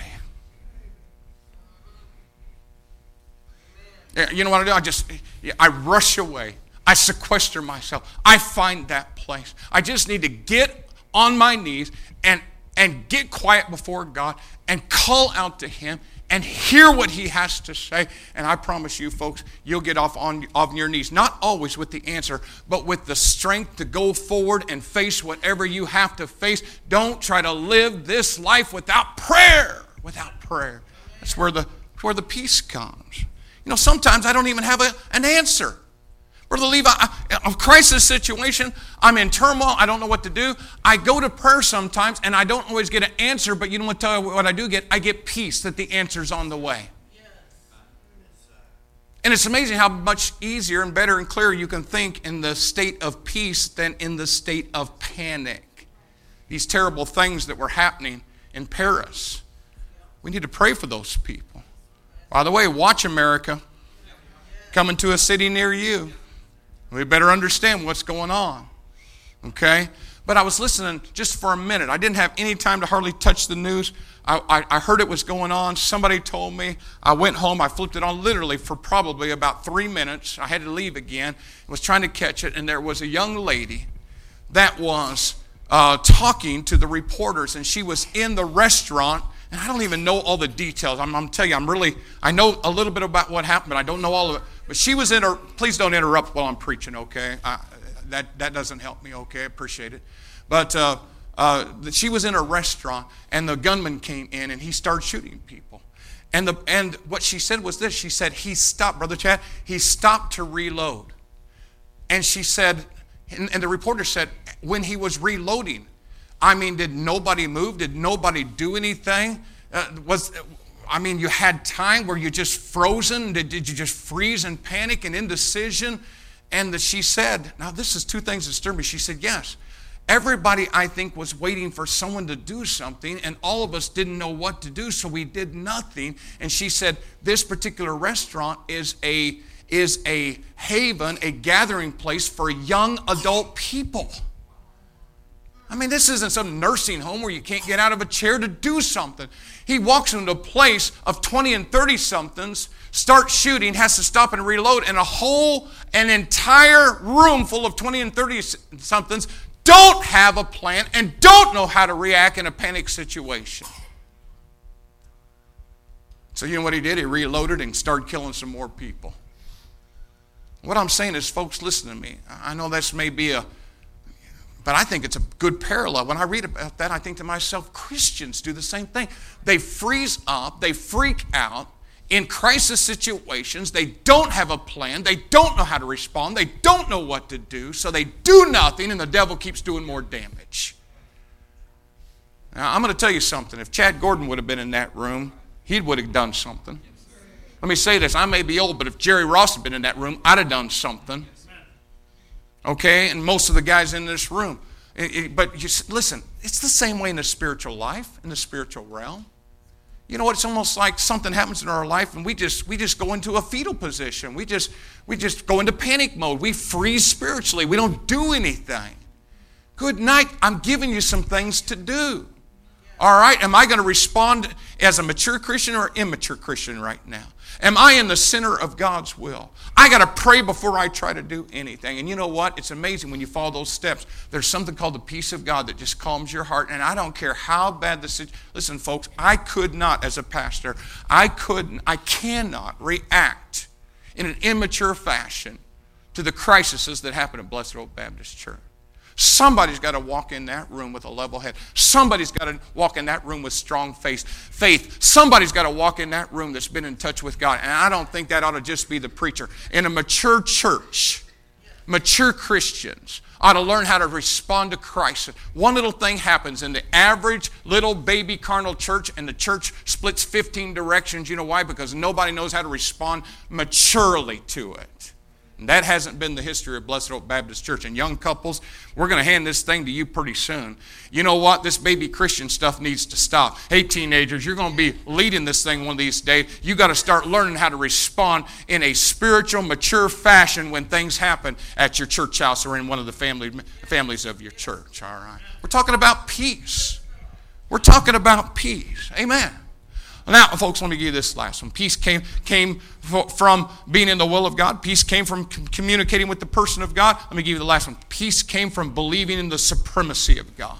A: You know what I do? I just, I rush away. I sequester myself. I find that place. I just need to get on my knees and, and get quiet before God and call out to Him and hear what He has to say. And I promise you, folks, you'll get off on, on your knees. Not always with the answer, but with the strength to go forward and face whatever you have to face. Don't try to live this life without prayer. Without prayer. That's where the, that's where the peace comes. You know, sometimes I don't even have a, an answer. Brother Levi, a crisis situation, I'm in turmoil, I don't know what to do. I go to prayer sometimes, and I don't always get an answer, but you know what, tell you what I do get? I get peace that the answer's on the way. And it's amazing how much easier and better and clearer you can think in the state of peace than in the state of panic. These terrible things that were happening in Paris. We need to pray for those people. By the way, watch America coming to a city near you. We better understand what's going on. Okay? But I was listening just for a minute. I didn't have any time to hardly touch the news. I, I, I heard it was going on. Somebody told me. I went home. I flipped it on literally for probably about three minutes. I had to leave again. I was trying to catch it, and there was a young lady that was uh, talking to the reporters, and she was in the restaurant, and I don't even know all the details. I'm, I'm telling you, I'm really, I know a little bit about what happened, but I don't know all of it. But she was in her, please don't interrupt while I'm preaching, okay? I, that, that doesn't help me, okay? I appreciate it. But uh, uh, she was in a restaurant, and the gunman came in, and he started shooting people. And the and what she said was this. She said, he stopped, Brother Chad, he stopped to reload. And she said, and, and the reporter said, when he was reloading, I mean, did nobody move? Did nobody do anything? Uh, was I mean, you had time? Were you just frozen? Did, did you just freeze in panic and indecision? And the, she said, now this is two things that stirred me. She said, yes. Everybody, I think, was waiting for someone to do something, and all of us didn't know what to do, so we did nothing. And she said, this particular restaurant is a, is a haven, a gathering place for young adult people. I mean, this isn't some nursing home where you can't get out of a chair to do something. He walks into a place of twenty and thirty-somethings, starts shooting, has to stop and reload, and a whole, an entire room full of twenty and thirty-somethings don't have a plan and don't know how to react in a panic situation. So you know what he did? He reloaded and started killing some more people. What I'm saying is, folks, listen to me. I know this may be a, but I think it's a good parallel. When I read about that, I think to myself, Christians do the same thing. They freeze up, they freak out in crisis situations. They don't have a plan. They don't know how to respond. They don't know what to do. So they do nothing, and the devil keeps doing more damage. Now, I'm going to tell you something. If Chad Gordon would have been in that room, he would have done something. Let me say this. I may be old, but if Jerry Ross had been in that room, I'd have done something. Okay? And most of the guys in this room. It, it, but you, listen, it's the same way in the spiritual life, in the spiritual realm. You know what? It's almost like something happens in our life, and we just we just go into a fetal position. We just we just go into panic mode. We freeze spiritually. We don't do anything. Good night. I'm giving you some things to do. All right? Am I going to respond as a mature Christian or immature Christian right now? Am I in the center of God's will? I got to pray before I try to do anything. And you know what? It's amazing when you follow those steps. There's something called the peace of God that just calms your heart. And I don't care how bad the situation. Listen, folks, I could not, as a pastor, I couldn't, I cannot react in an immature fashion to the crises that happen at Blessed Oak Baptist Church. Somebody's got to walk in that room with a level head. Somebody's got to walk in that room with strong faith. Faith. Somebody's got to walk in that room that's been in touch with God. And I don't think that ought to just be the preacher. In a mature church, mature Christians ought to learn how to respond to Christ. One little thing happens in the average little baby carnal church, and the church splits fifteen directions. You know why? Because nobody knows how to respond maturely to it. And that hasn't been the history of Blessed Oak Baptist Church. And young couples, we're going to hand this thing to you pretty soon. You know what? This baby Christian stuff needs to stop. Hey, teenagers, you're going to be leading this thing one of these days. You got to start learning how to respond in a spiritual, mature fashion when things happen at your church house or in one of the family, families of your church. All right. We're talking about peace. We're talking about peace. Amen. Now, folks, let me give you this last one. Peace came, came from being in the will of God. Peace came from communicating with the person of God. Let me give you the last one. Peace came from believing in the supremacy of God.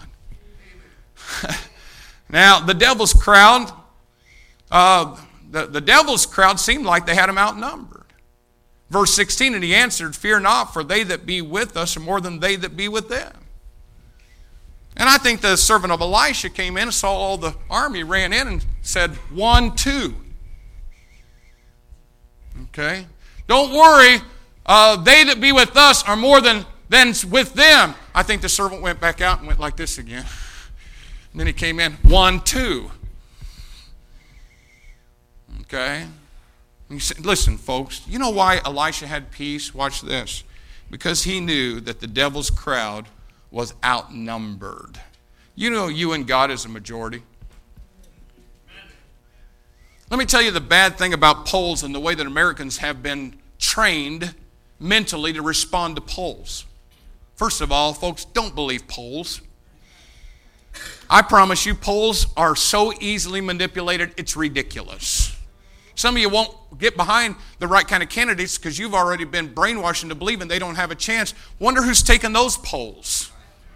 A: Now, the devil's crowd, uh, the, the devil's crowd seemed like they had him outnumbered. Verse sixteen, and he answered, fear not, for they that be with us are more than they that be with them. And I think the servant of Elisha came in and saw all the army, ran in and said, one, two. Okay? Don't worry. Uh, they that be with us are more than, than with them. I think the servant went back out and went like this again. And then he came in. One, two. Okay? You say, listen, folks. You know why Elisha had peace? Watch this. Because he knew that the devil's crowd was outnumbered. You know you and God is a majority. Let me tell you the bad thing about polls and the way that Americans have been trained mentally to respond to polls. First of all, folks, don't believe polls. I promise you, polls are so easily manipulated, it's ridiculous. Some of you won't get behind the right kind of candidates because you've already been brainwashed into believing they don't have a chance. Wonder who's taking those polls.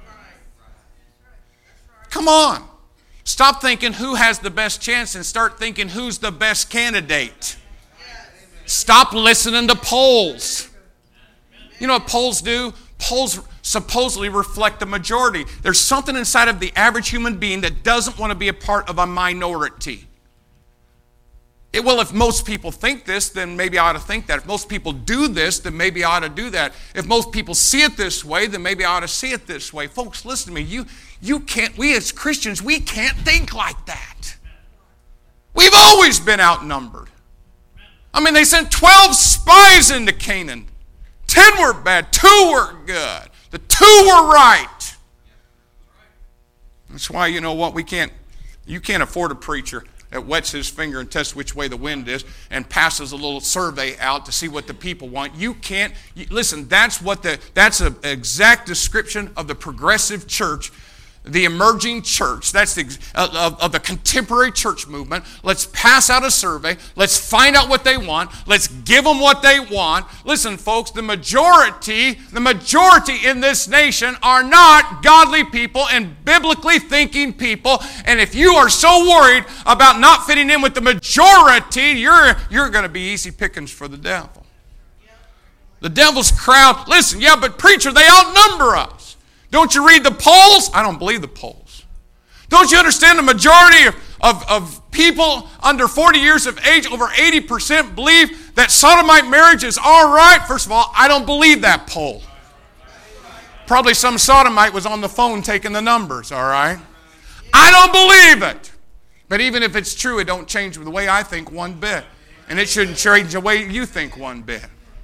A: Come on. Stop thinking who has the best chance and start thinking who's the best candidate. Stop listening to polls. You know what polls do? Polls supposedly reflect the majority. There's something inside of the average human being that doesn't want to be a part of a minority. It, well, if most people think this, then maybe I ought to think that. If most people do this, then maybe I ought to do that. If most people see it this way, then maybe I ought to see it this way. Folks, listen to me. You, you can't, we as Christians, we can't think like that. We've always been outnumbered. I mean, they sent twelve spies into Canaan. Ten were bad, two were good. The two were right. That's why, you know what, we can't, you can't afford a preacher that wets his finger and tests which way the wind is and passes a little survey out to see what the people want. You can't, you, listen, that's what the, that's an exact description of the progressive church, the emerging church. That's the, uh, of, of the contemporary church movement. Let's pass out a survey. Let's find out what they want. Let's give them what they want. Listen, folks, the majority, the majority in this nation are not godly people and biblically thinking people. And if you are so worried about not fitting in with the majority, you're, you're going to be easy pickings for the devil. The devil's crowd, listen, yeah, but preacher, they outnumber us. Don't you read the polls? I don't believe the polls. Don't you understand the majority of, of, of people under forty years of age, over eighty percent believe that sodomite marriage is all right? First of all, I don't believe that poll. Probably some sodomite was on the phone taking the numbers, all right? I don't believe it. But even if it's true, it don't change the way I think one bit. And it shouldn't change the way you think one bit.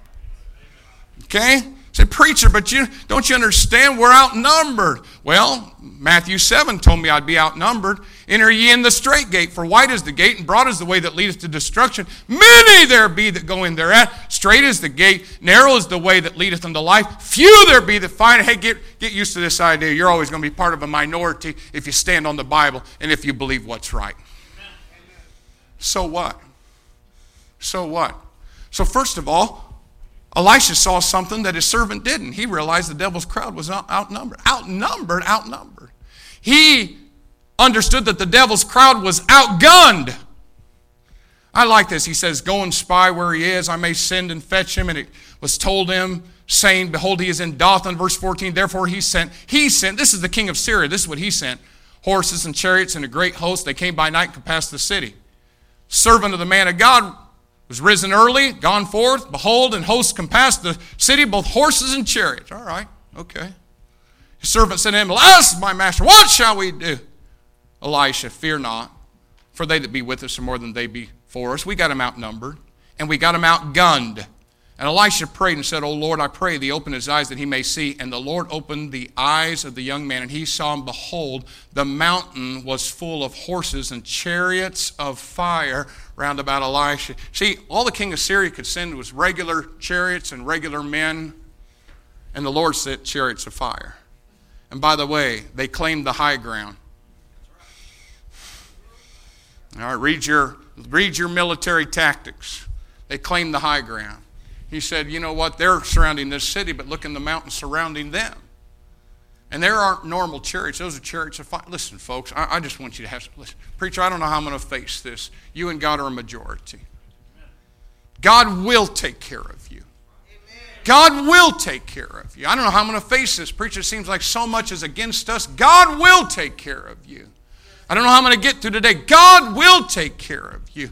A: Okay? Say, preacher, but you don't you understand we're outnumbered? Well, Matthew seven told me I'd be outnumbered. Enter ye in the straight gate, for wide is the gate, and broad is the way that leadeth to destruction. Many there be that go in thereat. Straight is the gate, narrow is the way that leadeth unto life. Few there be that find it. Hey, get, get used to this idea. You're always going to be part of a minority if you stand on the Bible and if you believe what's right. So what? So what? So first of all, Elisha saw something that his servant didn't. He realized the devil's crowd was outnumbered. Outnumbered, outnumbered. He understood that the devil's crowd was outgunned. I like this. He says, go and spy where he is. I may send and fetch him. And it was told him, saying, behold, he is in Dothan. Verse fourteen, therefore he sent. He sent. This is the king of Syria. This is what he sent. Horses and chariots and a great host. They came by night and compassed the city. Servant of the man of God was risen early, gone forth, behold, and hosts compassed the city, both horses and chariots. All right, okay. His servant said to him, alas, my master, what shall we do? Elisha, fear not, for they that be with us are more than they be for us. We got him outnumbered, and we got him outgunned. And Elisha prayed and said, O Lord, I pray thee, open his eyes that he may see. And the Lord opened the eyes of the young man, and he saw, and behold, the mountain was full of horses and chariots of fire round about Elisha. See, all the king of Syria could send was regular chariots and regular men, and the Lord sent chariots of fire. And by the way, they claimed the high ground. All right, read your, read your military tactics. They claimed the high ground. He said, you know what, they're surrounding this city, but look in the mountains surrounding them. And there aren't normal chariots. Those are chariots of fire. Listen, folks, I, I just want you to have, listen, preacher, I don't know how I'm going to face this. You and God are a majority. God will take care of you. God will take care of you. I don't know how I'm going to face this. Preacher, it seems like so much is against us. God will take care of you. I don't know how I'm going to get through today. God will take care of you.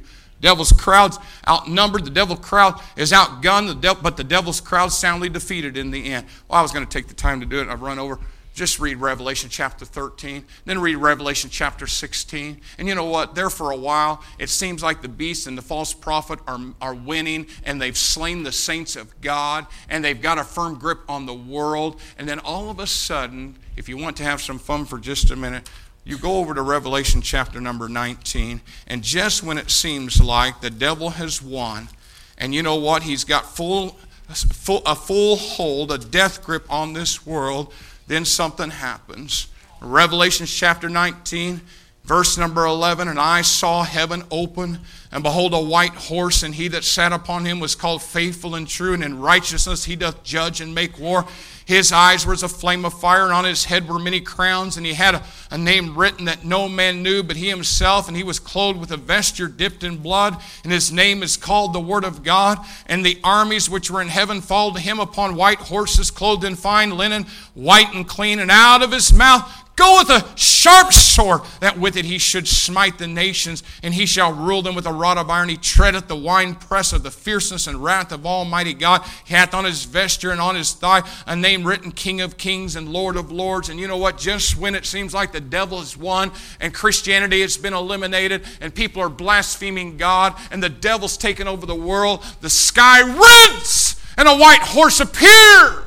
A: Devil's crowd's outnumbered. The devil's crowd is outgunned, the devil, but the devil's crowd soundly defeated in the end. Well, I was going to take the time to do it, and I've run over. Just read Revelation chapter thirteen, then read Revelation chapter sixteen. And you know what? There for a while, it seems like the beast and the false prophet are, are winning, and they've slain the saints of God, and they've got a firm grip on the world. And then all of a sudden, if you want to have some fun for just a minute, you go over to Revelation chapter number nineteen, and just when it seems like the devil has won, and you know what? He's got full, full a full hold, a death grip on this world, then something happens. Revelation chapter nineteen, verse number eleven, and I saw heaven open, and behold, a white horse, and he that sat upon him was called Faithful and True, and in righteousness he doth judge and make war. His eyes were as a flame of fire, and on his head were many crowns, and he had a, a name written that no man knew but he himself, and he was clothed with a vesture dipped in blood, and his name is called the Word of God. And the armies which were in heaven followed him upon white horses, clothed in fine linen, white and clean, and out of his mouth goeth a sharp sword, that with it he should smite the nations, and he shall rule them with a rod of iron. He treadeth the winepress of the fierceness and wrath of Almighty God. He hath on his vesture and on his thigh a name written, King of Kings and Lord of Lords. And you know what? Just when it seems like the devil has won and Christianity has been eliminated and people are blaspheming God and the devil's taken over the world, the sky rents and a white horse appears.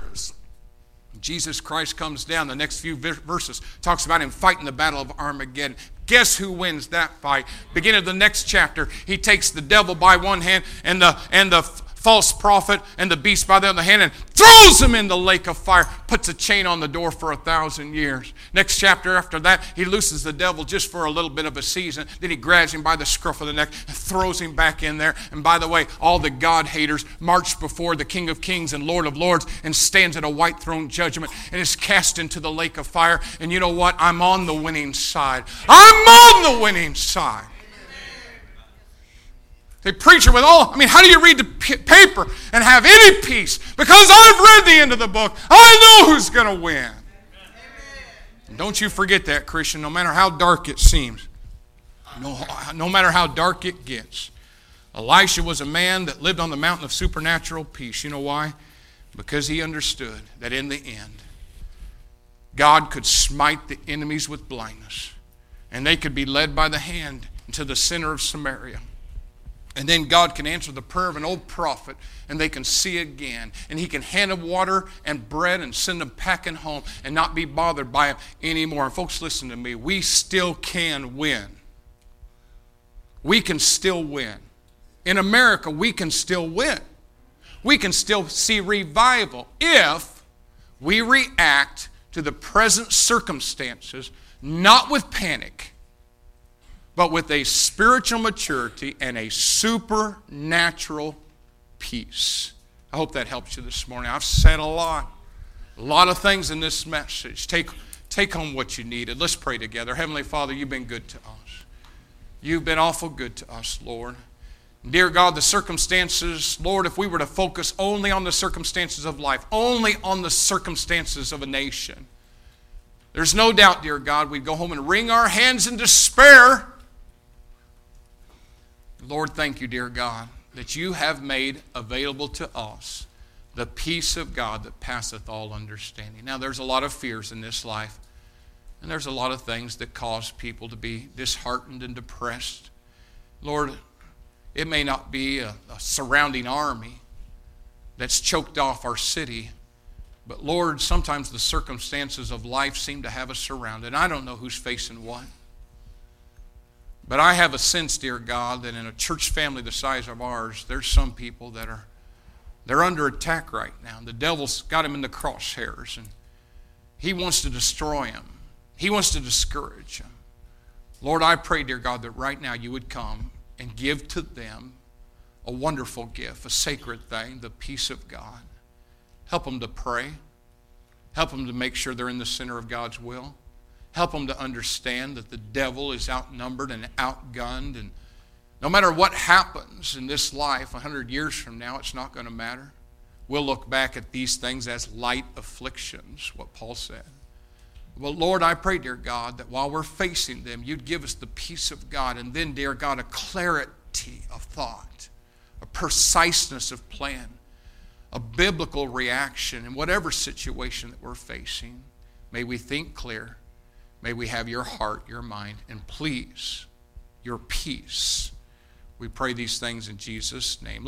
A: Jesus Christ comes down. The next few verses talks about him fighting the battle of Armageddon. Guess who wins that fight? Beginning of the next chapter, he takes the devil by one hand and the and the false prophet and the beast by the other hand and throws him in the lake of fire, puts a chain on the door for a thousand years. Next chapter after that, he looses the devil just for a little bit of a season. Then he grabs him by the scruff of the neck and throws him back in there. And by the way, all the God haters march before the King of Kings and Lord of Lords and stands at a white throne judgment and is cast into the lake of fire. And you know what? I'm on the winning side. I'm on the winning side. They preach it with all, I mean, how do you read the p- paper and have any peace? Because I've read the end of the book. I know who's going to win. And don't you forget that, Christian, no matter how dark it seems. No, no matter how dark it gets. Elisha was a man that lived on the mountain of supernatural peace. You know why? Because he understood that in the end, God could smite the enemies with blindness. And they could be led by the hand into the center of Samaria. And then God can answer the prayer of an old prophet, and they can see again. And he can hand them water and bread and send them packing home and not be bothered by them anymore. And folks, listen to me. We still can win. We can still win. In America, we can still win. We can still see revival if we react to the present circumstances, not with panic, but with a spiritual maturity and a supernatural peace. I hope that helps you this morning. I've said a lot, a lot of things in this message. Take, take home what you needed. Let's pray together. Heavenly Father, you've been good to us. You've been awful good to us, Lord. Dear God, the circumstances, Lord, if we were to focus only on the circumstances of life, only on the circumstances of a nation, there's no doubt, dear God, we'd go home and wring our hands in despair. Lord, thank you, dear God, that you have made available to us the peace of God that passeth all understanding. Now, there's a lot of fears in this life, and there's a lot of things that cause people to be disheartened and depressed. Lord, it may not be a, a surrounding army that's choked off our city, but Lord, sometimes the circumstances of life seem to have us surrounded. I don't know who's facing what. But I have a sense, dear God, that in a church family the size of ours, there's some people that are they're under attack right now. The devil's got them in the crosshairs, and he wants to destroy them. He wants to discourage them. Lord, I pray, dear God, that right now you would come and give to them a wonderful gift, a sacred thing, the peace of God. Help them to pray. Help them to make sure they're in the center of God's will. Help them to understand that the devil is outnumbered and outgunned. And no matter what happens in this life, a hundred years from now, it's not going to matter. We'll look back at these things as light afflictions, what Paul said. Well, Lord, I pray, dear God, that while we're facing them, you'd give us the peace of God. And then, dear God, a clarity clarity of thought, a preciseness of plan, a biblical reaction in whatever situation that we're facing. May we think clear. May we have your heart, your mind, and please, your peace. We pray these things in Jesus' name.